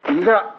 底下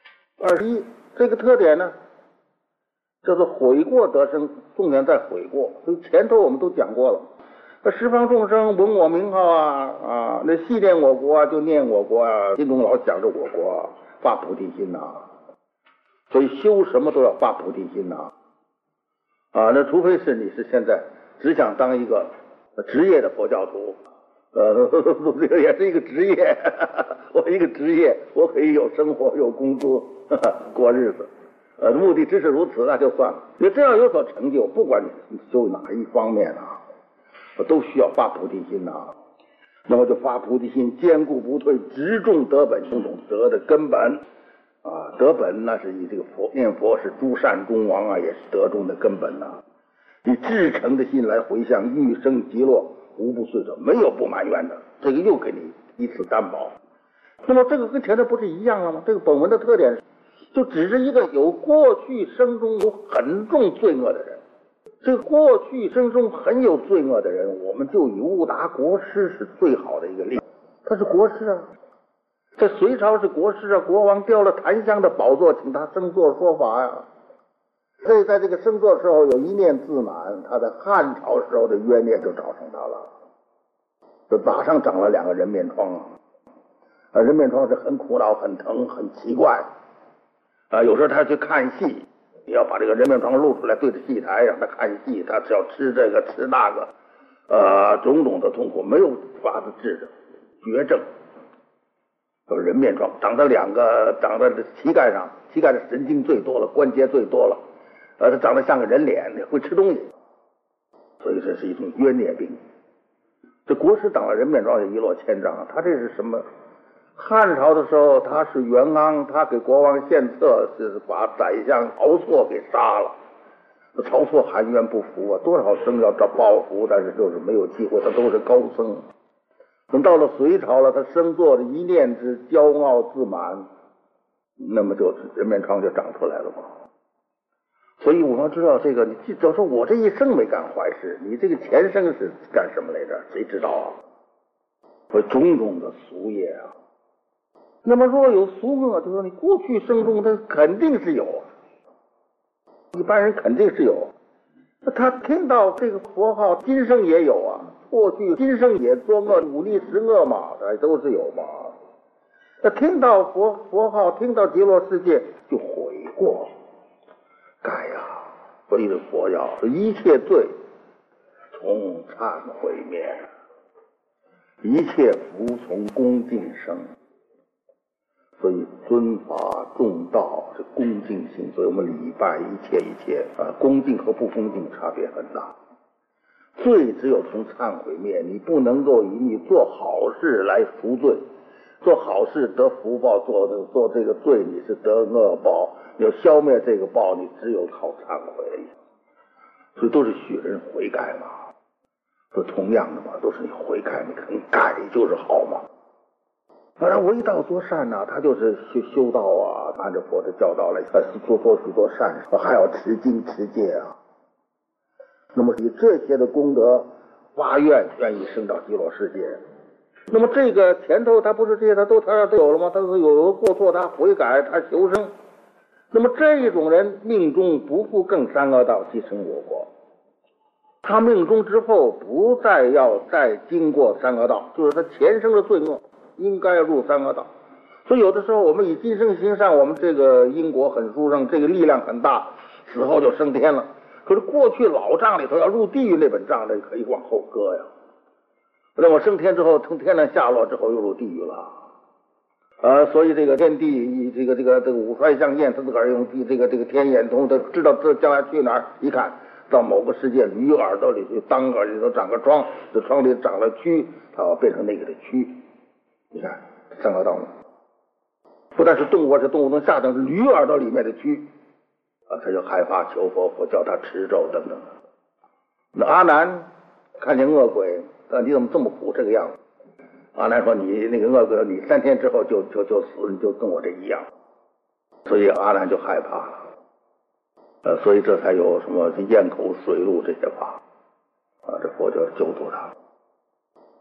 21这个特点呢，叫做悔过得生，重点在悔过。所以前头我们都讲过了，十方众生闻我名号啊，那系念我国啊，就念我国啊，心中老想着我国啊，发菩提心呐。所以修什么都要发菩提心呐。那除非是你是现在只想当一个职业的佛教徒，这个也是一个职业，我一个职业，我可以有生活有工资过日子，目的只是如此，那就算了。你这样有所成就，不管你修哪一方面啊，都需要发菩提心呐。那么就发菩提心，坚固不退，直中得本，种种德的根本。得本那是以这个念佛是诸善中王啊，也是德中的根本呐。以至诚的心来回向，欲生极乐，无不遂者，没有不满愿的。这个又给你以此担保。那么这个跟前头不是一样了吗？这个本文的特点就只是一个有过去生中有很重罪恶的人。这个过去生中很有罪恶的人，我们就以悟达国师是最好的一个例子。他是国师啊，在隋朝是国师啊，国王调了檀香的宝座，请他升座说法呀。所以在这个升座时候有一念自满，他在汉朝时候的冤孽就找上他了，就马上长了2个人面疮啊。人面疮是很苦恼、很疼、很奇怪有时候他去看戏，你要把这个人面疮露出来，对着戏台让他看戏，他只要吃这个吃那个种种的痛苦没有法子治的绝症。人面疮长在膝盖上，膝盖的神经最多了，关节最多了，它长得像个人脸，会吃东西，所以这是一种冤孽病。这国师长了人面疮也一落千丈他这是什么？汉朝的时候他是元昂，他给国王献策，是把宰相敖错给杀了。敖错含冤不服啊，多少僧要找报复，但是就是没有机会，他都是高僧。等到了隋朝了，他生做的一念之骄傲自满，那么就人面疮就长出来了嘛。所以我们知道这个，你只要说我这一生没干坏事，你这个前生是干什么来着？谁知道啊？会种种的俗业啊。那么若有俗恶，就说你过去生中他肯定是有一般人肯定是有。他听到这个佛号，今生也有过去今生也作恶，忤逆十恶嘛，都是有嘛。那听到佛号，听到极乐世界就悔过改所以这佛教是一切罪从忏悔灭，一切福从恭敬生。所以尊法重道是恭敬心，所以我们礼拜一切恭敬和不恭敬差别很大。罪只有从忏悔灭，你不能够以你做好事来赎罪，做好事得福报，做这个罪你是得恶报，你要消灭这个报，你只有靠忏悔。所以都是许人悔改嘛，都同样的嘛，都是你悔改，你肯改就是好嘛。当然为道做善他就是修道按照佛的教导来做许多善事，还要持经持戒那么以这些的功德发愿意升到极乐世界。那么这个前头他不是这些他都有了吗？他是有过错，他悔改，他修生。那么这一种人命中不复更三恶道，即成我国。他命中之后不再经过三恶道，就是他前生的罪恶应该入三恶道。所以有的时候我们以今生行善，我们这个因果很殊胜，这个力量很大，死后就升天了。可是过去老账里头要入地狱那本账，这可以往后搁呀。那么升天之后，从天上下落之后又入地狱了。所以这个天地这个五衰相厌，他自个儿用这个天眼通，他知道这将来去哪儿，一看到某个世界，驴耳朵里去，当耳里头长个疮，这疮里长了蛆，它变成那个的蛆。你看三恶道呢，不但是动物，是动物中下等，是驴耳朵里面的蛆他就害怕求佛，佛叫他持咒等等。那阿难看见恶鬼，你怎么这么苦这个样子？阿难说你那个恶鬼，你3天之后就死，你就跟我这一样。所以阿难就害怕了。所以这才有什么咽口水路这些法这佛就救助他。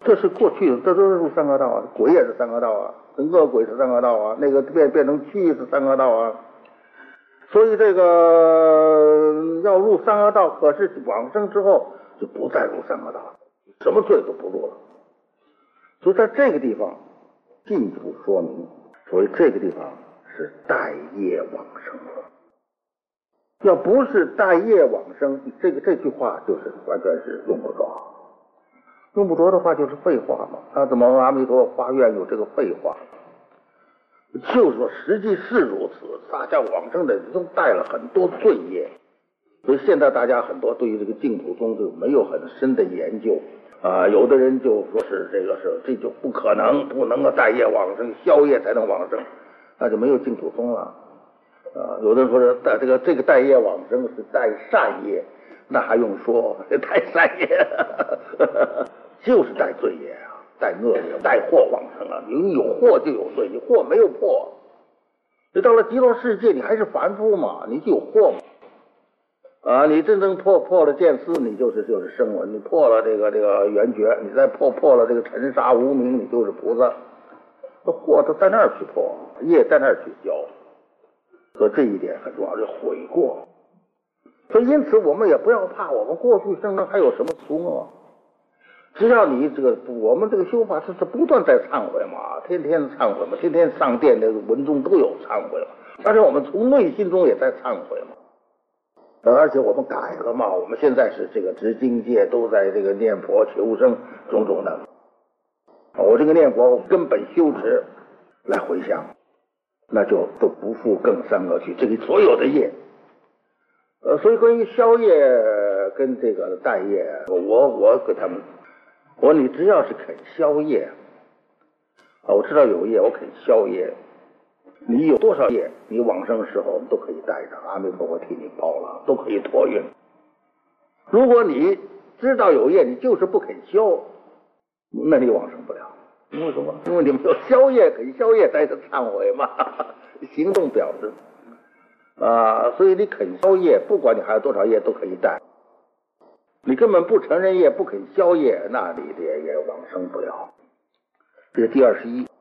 这是过去的，这都是入三恶道啊，鬼也是三恶道啊，恶鬼是三恶道啊，那个变成蛆是三恶道啊。所以这个要入三恶道，可是往生之后就不再入三恶道了，什么罪都不入了。所以在这个地方进一步说明，所以这个地方是带业往生了。要不是带业往生，这句话就是完全是用不着。用不着的话就是废话嘛。他怎么阿弥陀发愿有这个废话？就是说实际是如此，大家往生的都带了很多罪业，所以现在大家很多对于这个净土宗就没有很深的研究啊。有的人就说是这就不可能，不能够带业往生，消业才能往生，那就没有净土宗了啊。有的人说是带这个带业往生是带善业，那还用说带善业就是带罪业啊，带恶业，带祸往生啊。你有祸就有罪，你祸没有破，你到了极乐世界你还是凡夫嘛，你就有祸嘛。啊，你真正破了见思，你就是声闻；你破了这个缘觉，你再破了这个尘沙无明，你就是菩萨。这祸都在那儿去破，业在那儿去消。所以这一点很重要，就悔过。所以因此我们也不要怕，我们过去生还有什么错啊？只要你我们这个修法是不断在忏悔嘛，天天忏悔嘛，天天上殿的文中都有忏悔嘛，而且我们从内心中也在忏悔嘛。而且我们改了嘛，我们现在是这个执经戒都在这个念佛求生种种的。我这个念佛根本修持来回向，那就都不负更三恶趣，这个所有的业。所以关于消业跟这个带业，我给他们，我说你只要是肯消业我知道有业，我肯消业。你有多少业，你往生的时候都可以带着，阿弥陀佛替你包了，都可以托运。如果你知道有业，你就是不肯消，那你往生不了。为什么？因为你没有消业，肯消业带着忏悔嘛，行动表示所以你肯消业，不管你还有多少业都可以带。你根本不承认业，不肯消业，那你也往生不了。这是第21。